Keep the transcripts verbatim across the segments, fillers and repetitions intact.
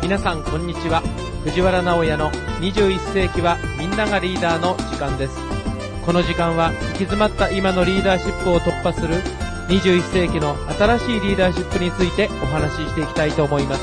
皆さんこんにちは。藤原直哉のにじゅういっ世紀はみんながリーダーの時間です。この時間は行き詰まった今のリーダーシップを突破するにじゅういっ世紀の新しいリーダーシップについてお話ししていきたいと思います。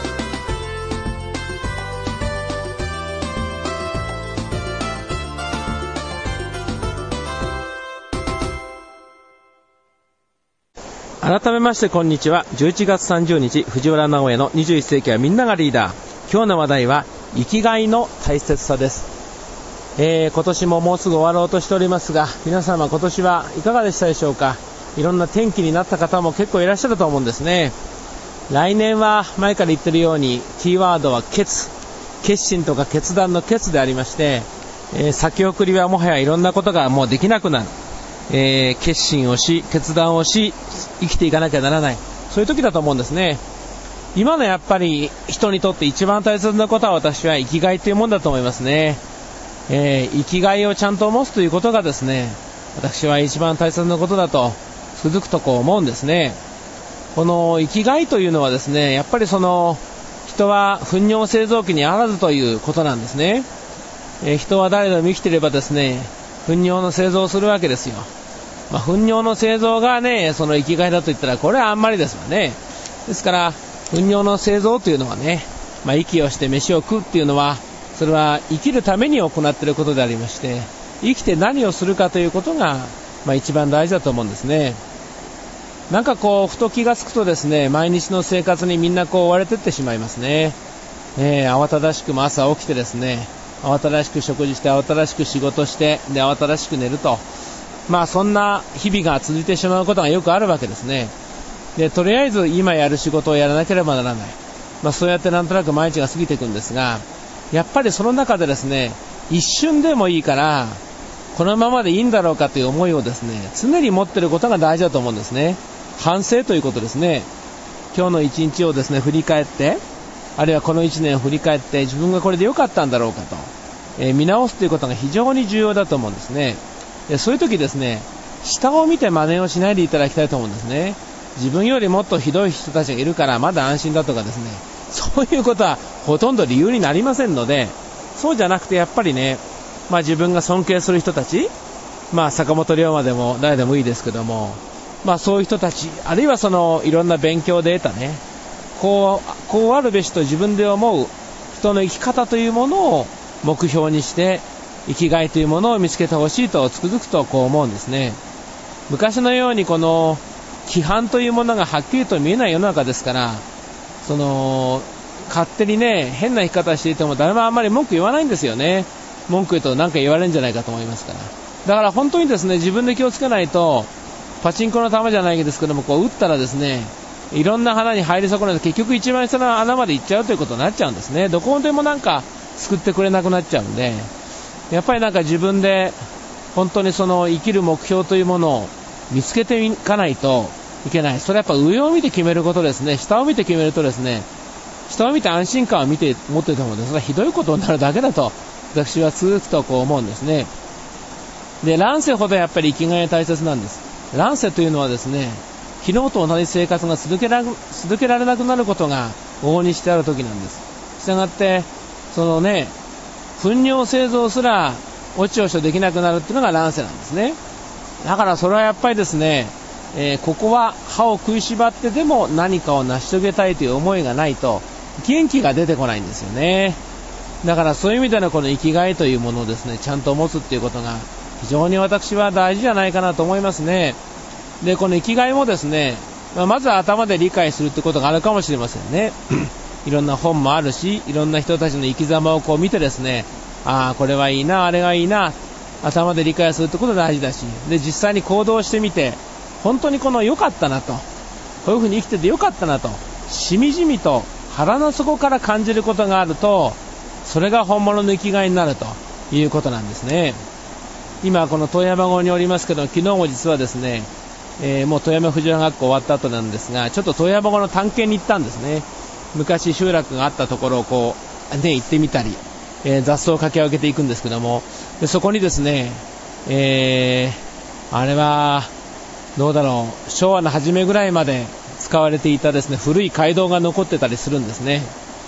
改めましてこんにちは。じゅういちがつさんじゅうにち、藤原直哉のにじゅういっ世紀はみんながリーダー。今日の話題は生きがいの大切さです。えー、今年ももうすぐ終わろうとしておりますが、皆様今年はいかがでしたでしょうか。いろんな転機になった方も結構いらっしゃると思うんですね。来年は前から言ってるようにキーワードは決決心とか決断の決でありまして、えー、先送りはもはやいろんなことがもうできなくなる、えー、決心をし決断をし生きていかなきゃならない、そういう時だと思うんですね。今のやっぱり人にとって一番大切なことは、私は生きがいというものだと思いますね。えー、生きがいをちゃんと持つということがですね、私は一番大切なことだとつくづくとこう思うんですね。この生きがいというのはですね、やっぱりその人は糞尿製造機にあらずということなんですね。えー、人は誰でも生きていればですね、糞尿の製造をするわけですよ。まあ、糞尿の製造がね、その生きがいだと言ったらこれはあんまりですわね。ですから糞尿の製造というのはね、まあ、息をして飯を食うっていうのは、それは生きるために行っていることでありまして、生きて何をするかということが、まあ、一番大事だと思うんですね。なんかこうふと気がつくとですね、毎日の生活にみんなこう追われてってしまいますね。えー、慌ただしくも朝起きてですね、慌ただしく食事して慌ただしく仕事してで慌ただしく寝ると、まあそんな日々が続いてしまうことがよくあるわけですね。でとりあえず今やる仕事をやらなければならない、まあ、そうやってなんとなく毎日が過ぎていくんですが、やっぱりその中でですね、一瞬でもいいからこのままでいいんだろうかという思いをですね、常に持っていることが大事だと思うんですね。反省ということですね。今日の一日をですね振り返って、あるいはこの一年を振り返って、自分がこれで良かったんだろうかと、えー、見直すということが非常に重要だと思うんですね。でそういう時ですね、下を見て真似をしないでいただきたいと思うんですね。自分よりもっとひどい人たちがいるからまだ安心だとかですね、そういうことはほとんど理由になりませんので、そうじゃなくてやっぱりね、まあ、自分が尊敬する人たち、まあ、坂本龍馬でも誰でもいいですけども、まあ、そういう人たち、あるいはそのいろんな勉強で得たね、こう、こうあるべしと自分で思う人の生き方というものを目標にして、生きがいというものを見つけてほしいとつくづくとこう思うんですね。昔のようにこの規範というものがはっきりと見えない世の中ですから、その勝手にね変な生き方していても誰もあんまり文句言わないんですよね。文句言うと何か言われるんじゃないかと思いますから。だから本当にですね、自分で気をつけないと、パチンコの玉じゃないですけども、こう打ったらですね、いろんな花に入り損ねて結局一番下の穴まで行っちゃうということになっちゃうんですね。どこでもなんか救ってくれなくなっちゃうんで、やっぱりなんか自分で本当にその生きる目標というものを見つけていかないといけない。それはやっぱ上を見て決めることですね。下を見て決めるとですね、下を見て安心感を見て持っていたもので、それはひどいことになるだけだと私は続くとこう思うんですね。で、乱世ほどやっぱり生きがいが大切なんです。乱世というのはですね、昨日と同じ生活が続けられ、続けられなくなることが往々にしてある時なんです。したがってそのね、糞尿製造すらおちおちとできなくなるっていうのが乱世なんですね。だからそれはやっぱりですね、えー、ここは歯を食いしばってでも何かを成し遂げたいという思いがないと元気が出てこないんですよね。だからそういう意味でのこの生きがいというものをですね、ちゃんと持つっていうことが非常に私は大事じゃないかなと思いますね。で、この生きがいもですね、まあ、まずは頭で理解するってことがあるかもしれませんね。いろんな本もあるし、いろんな人たちの生き様をこう見てですね、ああこれはいいな、あれがいいな、頭で理解するってことが大事だし、で実際に行動してみて、本当にこの良かったなと、こういうふうに生きてて良かったなと、しみじみと腹の底から感じることがあると、それが本物の生きがいになるということなんですね。今この富山号におりますけど、昨日も実はですね、えー、もう富山藤原学校終わった後なんですが、ちょっと富山号の探検に行ったんですね。昔集落があったところをこう、ね、行ってみたり、えー、雑草をかき分けていくんですけども、でそこにですね、えー、あれはどうだろう、昭和の初めぐらいまで使われていたですね、古い街道が残ってたりするんですね。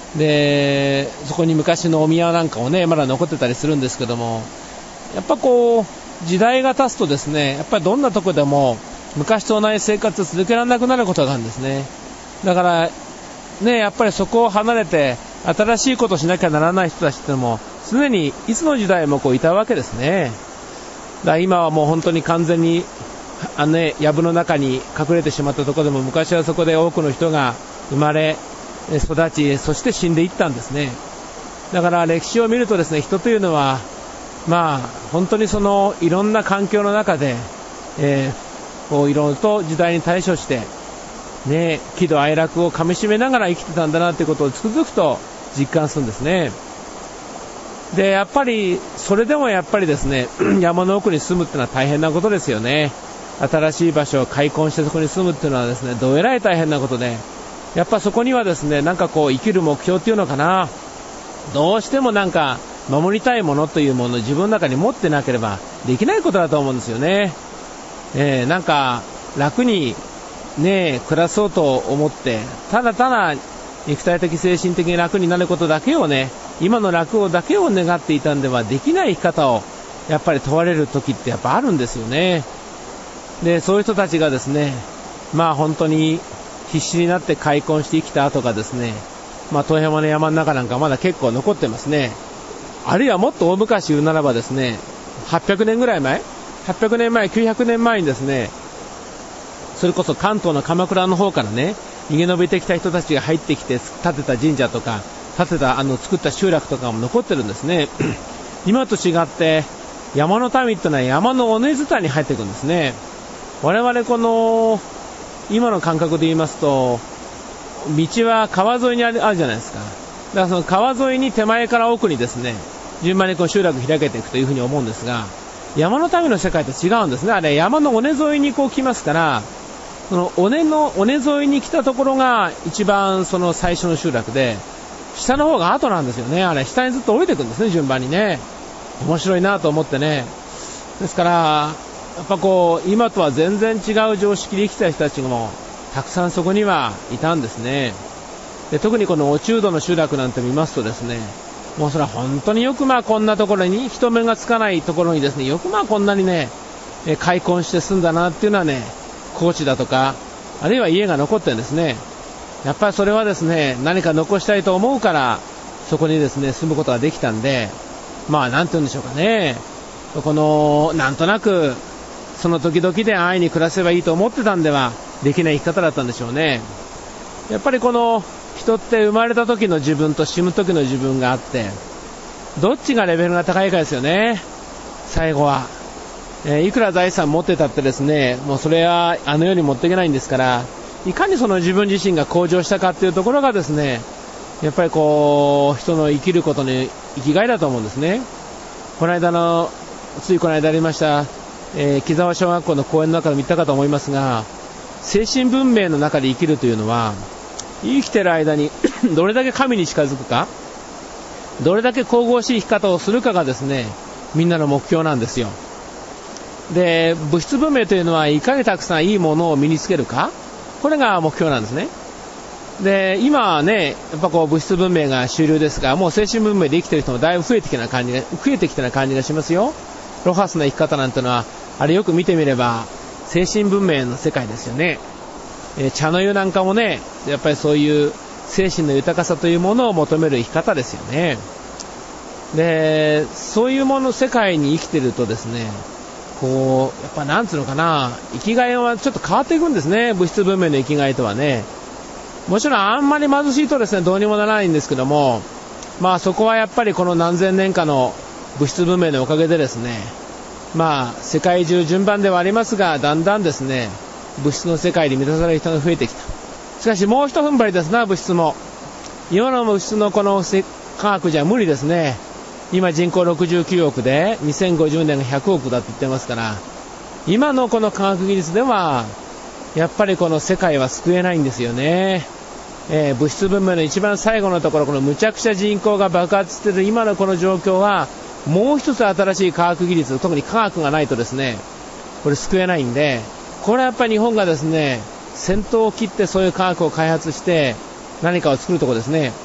でそこに昔のお宮なんかもねまだ残ってたりするんですけども、やっぱこう時代が経つとですね、やっぱりどんなとこでも昔と同じ生活を続けられなくなることがあるんですね。だからね、やっぱりそこを離れて新しいことをしなきゃならない人たちってのも常にいつの時代もこういたわけですね。だから今はもう本当に完全にあの、ね、藪の中に隠れてしまったところでも、昔はそこで多くの人が生まれ育ち、そして死んでいったんですね。だから歴史を見るとですね、人というのはまあ本当にそのいろんな環境の中で、えー、こういろいろと時代に対処してね、喜怒哀楽をかみしめながら生きてたんだなということをつくづくと実感するんですね。でやっぱりそれでもやっぱりですね山の奥に住むっていうのは大変なことですよね。新しい場所を開墾してそこに住むっていうのはですね、どえらい大変なことで、やっぱそこにはですね、なんかこう生きる目標っていうのかな、どうしてもなんか守りたいものというものを自分の中に持ってなければできないことだと思うんですよね。えー、なんか楽にね暮らそうと思ってただただ肉体的精神的に楽になることだけをね、今の楽をだけを願っていたんではできない生き方をやっぱり問われる時ってやっぱあるんですよね。でそういう人たちがですね、まあ本当に必死になって開墾して生きた後がですね、まあ遠山の山の中なんかまだ結構残ってますね。あるいはもっと大昔言うならばですね、はっぴゃくねんぐらい前、はっぴゃくねんまえ、きゅうひゃくねんまえにですね、それこそ関東の鎌倉の方からね逃げ延びてきた人たちが入ってきて建てた神社とか建てたあの作った集落とかも残ってるんですね。今と違って山の民ってのは山の尾根伝いに入っていくんですね。我々この今の感覚で言いますと、道は川沿いにある、あるじゃないですか。だからその川沿いに手前から奥にですね順番にこう集落開けていくというふうに思うんですが、山の民の世界と違うんですね。あれ山の尾根沿いにこう来ますから、その尾根の尾根沿いに来たところが一番その最初の集落で、下の方が後なんですよね。あれ下にずっと降りていくんですね、順番にね。面白いなと思ってね。ですからやっぱこう今とは全然違う常識で生きた人たちもたくさんそこにはいたんですね。で特にこのお中度の集落なんて見ますとですね、もうそれは本当によくまあこんなところに人目がつかないところにですね、よくまあこんなにね開墾して住んだなっていうのはね、高地だとかあるいは家が残ってるんですね。やっぱりそれはですね、何か残したいと思うからそこにですね住むことができたんで、まあなんて言うんでしょうかね、このなんとなくその時々で安易に暮らせばいいと思ってたんではできない生き方だったんでしょうね。やっぱりこの人って生まれた時の自分と死ぬ時の自分があって、どっちがレベルが高いかですよね。最後は、えー、いくら財産持ってたってですね、もうそれはあの世に持っていけないんですから、いかにその自分自身が向上したかっていうところがですね、やっぱりこう人の生きることの生きがいだと思うんですね。この間のついこの間ありましたえー、木沢小学校の講演の中でも言ったかと思いますが、精神文明の中で生きるというのは、生きてる間にどれだけ神に近づくか、どれだけ神々しい生き方をするかがですね、みんなの目標なんですよ。で物質文明というのはいかにたくさんいいものを身につけるか、これが目標なんですね。で今はねやっぱこう物質文明が主流ですが、もう精神文明で生きてる人もだいぶ増えてきたような感じが増えてきたような感じがしますよ。ロハスの生き方なんてのはあれよく見てみれば精神文明の世界ですよね。えー、茶の湯なんかもね、やっぱりそういう精神の豊かさというものを求める生き方ですよね。でそういうもの世界に生きてるとですね、こうやっぱなんつうのかな、生きがいはちょっと変わっていくんですね。物質文明の生きがいとはね。もちろんあんまり貧しいとですねどうにもならないんですけども、まあそこはやっぱりこの何千年かの物質文明のおかげでですね、まあ世界中順番ではありますが、だんだんですね物質の世界に満たされる人が増えてきた。しかしもう一踏ん張りですな、物質も。今の物質のこの科学じゃ無理ですね。今人口ろくじゅうきゅうおくでにせんごじゅうねんがひゃくおくだって言ってますから、今のこの科学技術ではやっぱりこの世界は救えないんですよね。えー、物質文明の一番最後のところ、このむちゃくちゃ人口が爆発している今のこの状況は、もう一つ新しい科学技術、特に科学がないとですねこれ救えないんで、これはやっぱり日本がですね先頭を切ってそういう科学を開発して何かを作るところですね。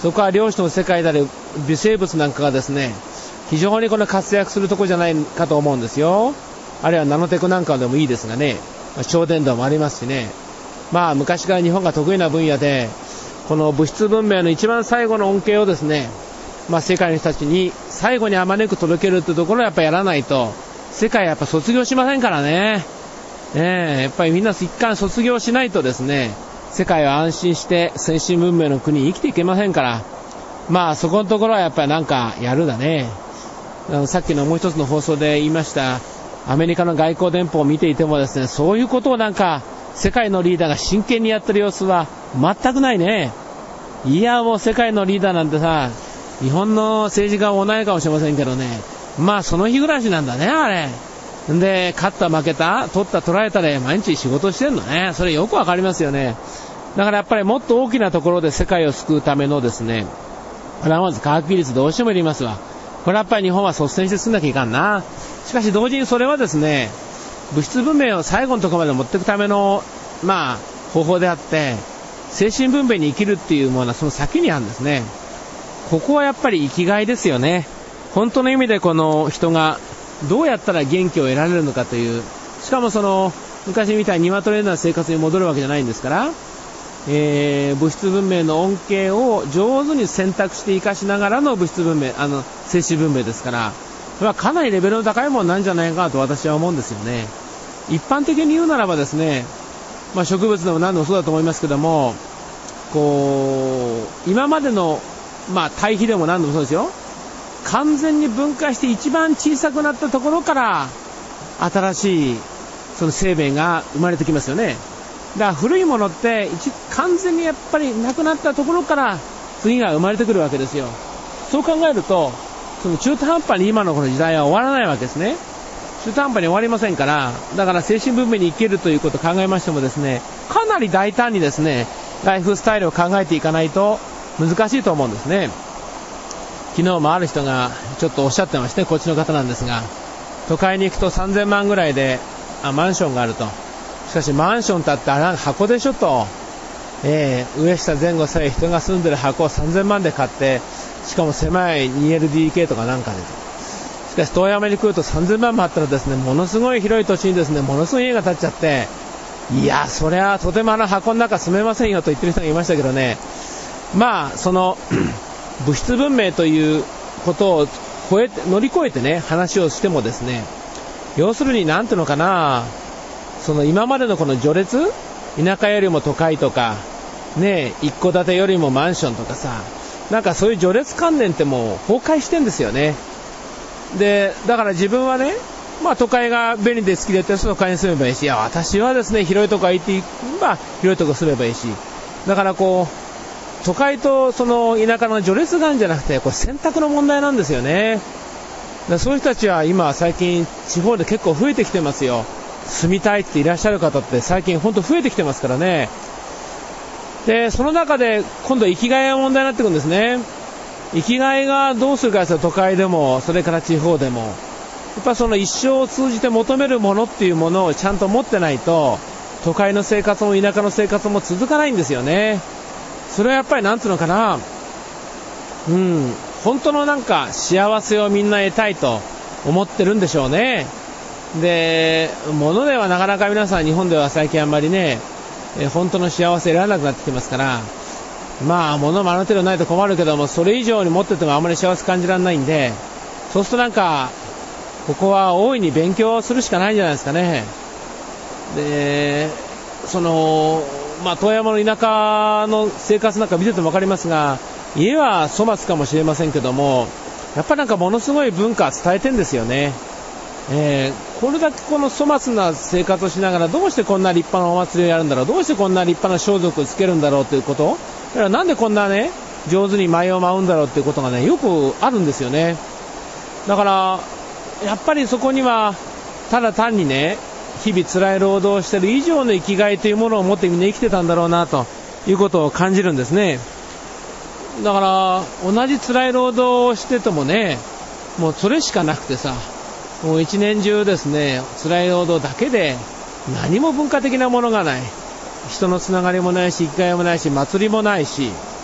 そこは漁師の世界である微生物なんかがですね、非常にこの活躍するところじゃないかと思うんですよ。あるいはナノテクなんかでもいいですがね、超伝導もありますしね。まあ昔から日本が得意な分野で、この物質文明の一番最後の恩恵をですね、まあ世界の人たちに最後にあまねく届けるってところをやっぱりやらないと、世界はやっぱ卒業しませんからね。ねえ、やっぱりみんな一貫卒業しないとですね、世界は安心して先進文明の国に生きていけませんから、まあそこのところはやっぱりなんかやるだね。あのさっきのもう一つの放送で言いましたアメリカの外交電報を見ていてもですね、そういうことをなんか世界のリーダーが真剣にやってる様子は全くないね。いやもう世界のリーダーなんてさ、日本の政治家は同いかもしれませんけどね、まあその日暮らしなんだね、あれで、勝った負けた取った取られたで毎日仕事してんのね。それよくわかりますよね。だからやっぱりもっと大きなところで世界を救うためのですね、これはまず科学技術どうしてもいりますわ。これはやっぱり日本は率先して進んなきゃいかんな。しかし同時にそれはですね、物質文明を最後のところまで持っていくためのまあ方法であって、精神文明に生きるっていうものはその先にあるんですね。ここはやっぱり生きがいですよね。本当の意味でこの人がどうやったら元気を得られるのかという、しかもその昔みたいに鶏のような生活に戻るわけじゃないんですから、えー、物質文明の恩恵を上手に選択して生かしながらの物質文明、あの精神文明ですから、それはかなりレベルの高いものなんじゃないかなと私は思うんですよね。一般的に言うならばですね、まあ、植物でも何でもそうだと思いますけども、こう今までの、まあ、対比でも何でもそうですよ。完全に分解して一番小さくなったところから新しいその生命が生まれてきますよね。だから古いものって一完全にやっぱりなくなったところから次が生まれてくるわけですよ。そう考えるとその中途半端に今のこの時代は終わらないわけですね。中途半端に終わりませんから、だから精神文明に生きるということを考えましてもですね、かなり大胆にですねライフスタイルを考えていかないと難しいと思うんですね。昨日もある人がちょっとおっしゃってまして、こっちの方なんですが、都会に行くとさんぜんまんぐらいであマンションがあると。しかしマンションってあってあれは箱でしょと、えー、上下前後さえ人が住んでる箱をさんぜんまんで買って、しかも狭い ツーエルディーケー とかなんかで、しかし遠山に来るとさんぜんまんもあったらですね、ものすごい広い土地にですねものすごい家が建っちゃって、いやそれはとてもあの箱の中住めませんよと言ってる人がいましたけどね。まあその物質文明ということを超えて乗り越えてね話をしてもですね、要するになんていうのかな、その今までのこの序列、田舎よりも都会とかね、一戸建てよりもマンションとかさ、なんかそういう序列観念ってもう崩壊してんですよね。でだから自分はね、まあ都会が便利で好きでってその都会に住めばいいし、いや私はですね広いとこ行ってまあ広いとこ住めばいいし、だからこう都会とその田舎の序列があるんじゃなくて、これ選択の問題なんですよね。だそういう人たちは今最近地方で結構増えてきてますよ。住みたいっていらっしゃる方って最近本当増えてきてますからね。でその中で今度生きがいが問題になってくるんですね。生きがいがどうするかですよ。都会でもそれから地方でもやっぱその一生を通じて求めるものっていうものをちゃんと持ってないと、都会の生活も田舎の生活も続かないんですよね。それはやっぱりなんていうのかな、うん本当のなんか幸せをみんな得たいと思ってるんでしょうね。で物ではなかなか皆さん日本では最近あんまりね、え本当の幸せ得られなくなってきてますから、まあ物もある程度ないと困るけども、それ以上に持っててもあんまり幸せ感じられないんで、そうするとなんかここは大いに勉強するしかないんじゃないですかね。でそのまあ遠山の田舎の生活なんか見てても分かりますが、家は粗末かもしれませんけども、やっぱりなんかものすごい文化を伝えてんですよね。えー、これだけこの粗末な生活をしながらどうしてこんな立派なお祭りをやるんだろう、どうしてこんな立派な装束をつけるんだろうということ、だからなんでこんなね上手に舞を舞うんだろうということがねよくあるんですよね。だからやっぱりそこにはただ単にね日々辛い労働をしている以上の生きがいというものを持ってみんな生きてたんだろうなということを感じるんですね。だから同じ辛い労働をしててもね、もうそれしかなくてさ、もう一年中ですね辛い労働だけで何も文化的なものがない、人のつながりもないし生きがいもないし祭りもないし、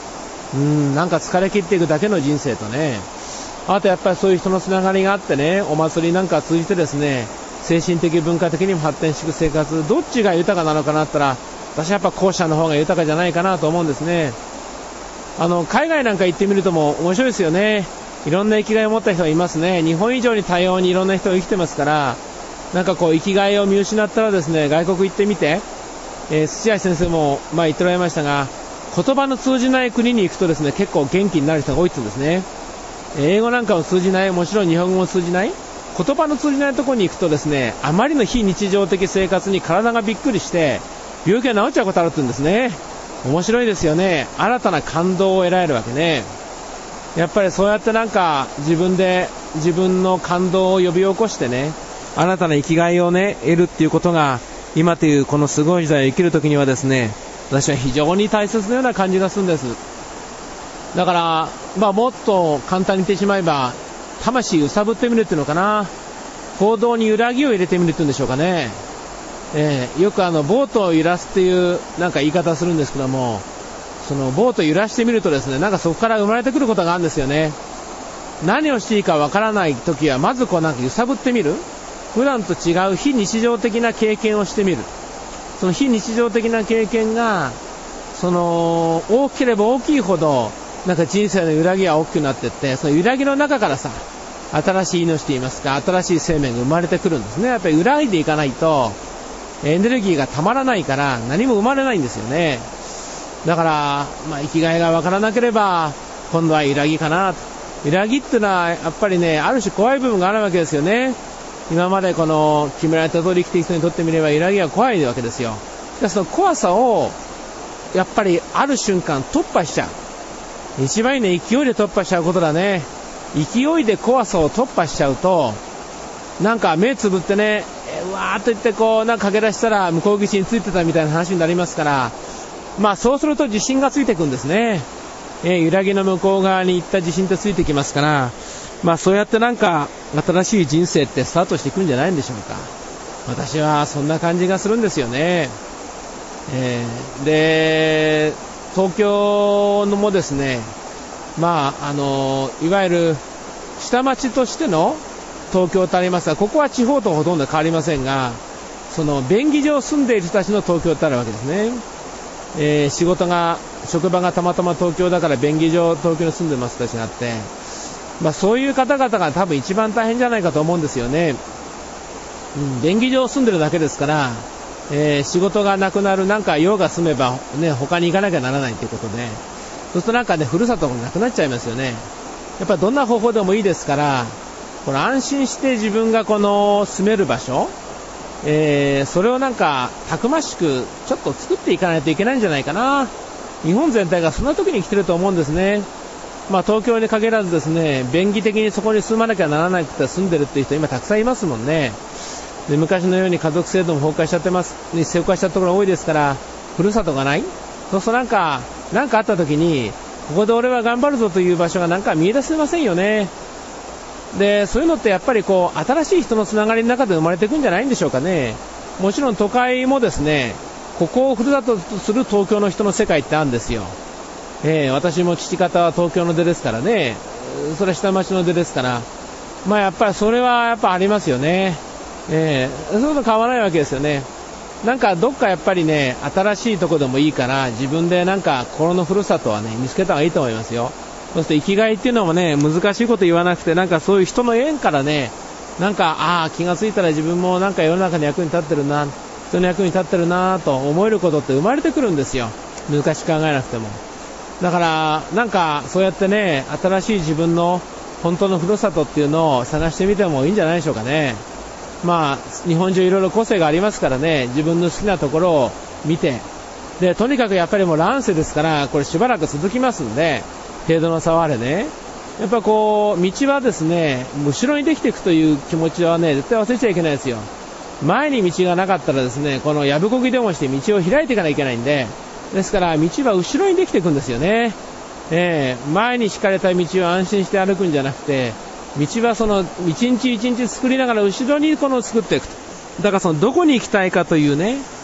うん、なんか疲れ切っていくだけの人生とね、あとやっぱりそういう人のつながりがあってね、お祭りなんか通じてですね、精神的文化的にも発展していく生活、どっちが豊かなのかなったら、私はやっぱ後者の方が豊かじゃないかなと思うんですね。あの海外なんか行ってみるとも面白いですよね。いろんな生きがいを持った人がいますね。日本以上に多様にいろんな人が生きてますから、なんかこう生きがいを見失ったらですね、外国行ってみて、えー、土屋先生もまあ言っておられましたが、言葉の通じない国に行くとですね、結構元気になる人が多いって言うんですね。英語なんかも通じない、もちろん日本語も通じない、言葉の通じないところに行くとですね、あまりの非日常的生活に体がびっくりして病気が治っちゃうことあるって言うんですね。面白いですよね。新たな感動を得られるわけね。やっぱりそうやってなんか自分で自分の感動を呼び起こしてね、新たな生きがいをね得るっていうことが、今というこのすごい時代を生きるときにはですね、私は非常に大切なような感じがするんです。だから、まあ、もっと簡単に言ってしまえば、魂揺さぶってみるっていうのかな、行動に揺らぎを入れてみるっていうんでしょうかね。えー、よくあのボートを揺らすっていうなんか言い方するんですけども、そのボートを揺らしてみるとですね、なんかそこから生まれてくることがあるんですよね。何をしていいかわからないときは、まずこうなんか揺さぶってみる、普段と違う非日常的な経験をしてみる。その非日常的な経験がその大きければ大きいほどなんか人生の揺らぎが大きくなっていって、その揺らぎの中からさ、新しい命といいますか、新しい生命が生まれてくるんですね。やっぱり揺らいでいかないとエネルギーがたまらないから何も生まれないんですよね。だから、まあ、生きがいがわからなければ今度は揺らぎかなと。揺らぎっていうのはやっぱりね、ある種怖い部分があるわけですよね。今までこの決められた通り生きていく人にとってみれば揺らぎは怖いわけですよ。でその怖さをやっぱりある瞬間突破しちゃう。一番いいね、勢いで突破しちゃうことだね。勢いで怖さを突破しちゃうと、なんか目つぶってね、うわーっと言ってこうなんか駆け出したら向こう岸についてたみたいな話になりますから、まあそうすると自信がついていくんですね。えー、揺らぎの向こう側に行った自信ってついてきますから、まあそうやってなんか新しい人生ってスタートしていくんじゃないんでしょうか。私はそんな感じがするんですよね。えー、で東京のもですね、まああのいわゆる下町としての東京とありますが、ここは地方とほとんど変わりませんが、その便宜上住んでいる人たちの東京ってあるわけですね。えー、仕事が職場がたまたま東京だから便宜上東京に住んでます人たちがあって、まあ、そういう方々が多分一番大変じゃないかと思うんですよね。うん、便宜上住んでるだけですから、えー、仕事がなくなる、なんか用が済めば、ね、他に行かなきゃならないということで、そうするとなんかね、ふるさとがなくなっちゃいますよね。やっぱりどんな方法でもいいですから、これ安心して自分がこの住める場所、えー、それをなんかたくましくちょっと作っていかないといけないんじゃないかな。日本全体がそんな時に来てると思うんですね。まあ東京に限らずですね、便宜的にそこに住まなきゃならなくて住んでるっていう人今たくさんいますもんね。で昔のように家族制度も崩壊しちゃってます、崩壊しちゃったところが多いですから、ふるさとがない。そうするとなんかなんかあった時に、ここで俺は頑張るぞという場所がなんか見え出せませんよね。でそういうのってやっぱりこう新しい人のつながりの中で生まれていくんじゃないんでしょうかね。もちろん都会もですね、ここをふるさととする東京の人の世界ってあるんですよ。えー、私も父方は東京の出ですからね、それは下町の出ですから、まあやっぱりそれはやっぱありますよね。えー、そういうの変わらないわけですよね。なんかどっかやっぱりね、新しいとこでもいいから自分でなんか心のふるさとはね見つけた方がいいと思いますよ。そして生きがいっていうのもね、難しいこと言わなくて、なんかそういう人の縁からね、なんかああ気がついたら自分もなんか世の中に役に立ってるな、人の役に立ってるなと思えることって生まれてくるんですよ。難しく考えなくても。だからなんかそうやってね、新しい自分の本当のふるさとっていうのを探してみてもいいんじゃないでしょうかね。まあ日本中いろいろ個性がありますからね、自分の好きなところを見て、でとにかくやっぱりもう乱世ですから、これしばらく続きますんで、程度の差はあれね、やっぱこう道はですね、後ろにできていくという気持ちはね、絶対忘れちゃいけないですよ。前に道がなかったらですね、このやぶこぎでもして道を開いていかないといけないんで、ですから道は後ろにできていくんですよね。えー、前に敷かれた道を安心して歩くんじゃなくて、道はその一日一日作りながら後ろにこの作っていくと。だからそのどこに行きたいかというね、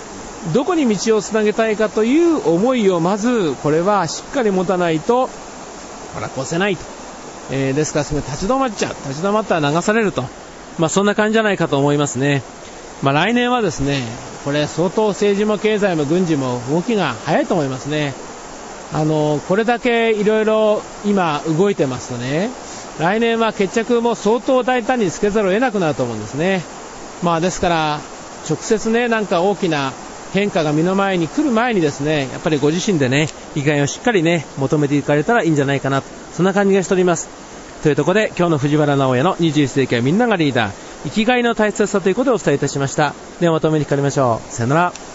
どこに道をつなげたいかという思いをまずこれはしっかり持たないとほら越せないと、えー、ですからすぐ立ち止まっちゃう、立ち止まったら流されると、まあ、そんな感じじゃないかと思いますね。まあ、来年はですねこれ相当政治も経済も軍事も動きが早いと思いますね。あのこれだけいろいろ今動いてますとね、来年は決着も相当大胆につけざるを得なくなると思うんですね。まあですから直接ねなんか大きな変化が身の前に来る前にですね、やっぱりご自身でね意見をしっかりね求めていかれたらいいんじゃないかな、そんな感じがしております。というところで今日の藤原直哉のにじゅういっ世紀はみんながリーダー、生きがいの大切さということをお伝えいたしました。ではまとめにかかりましょう。さよなら。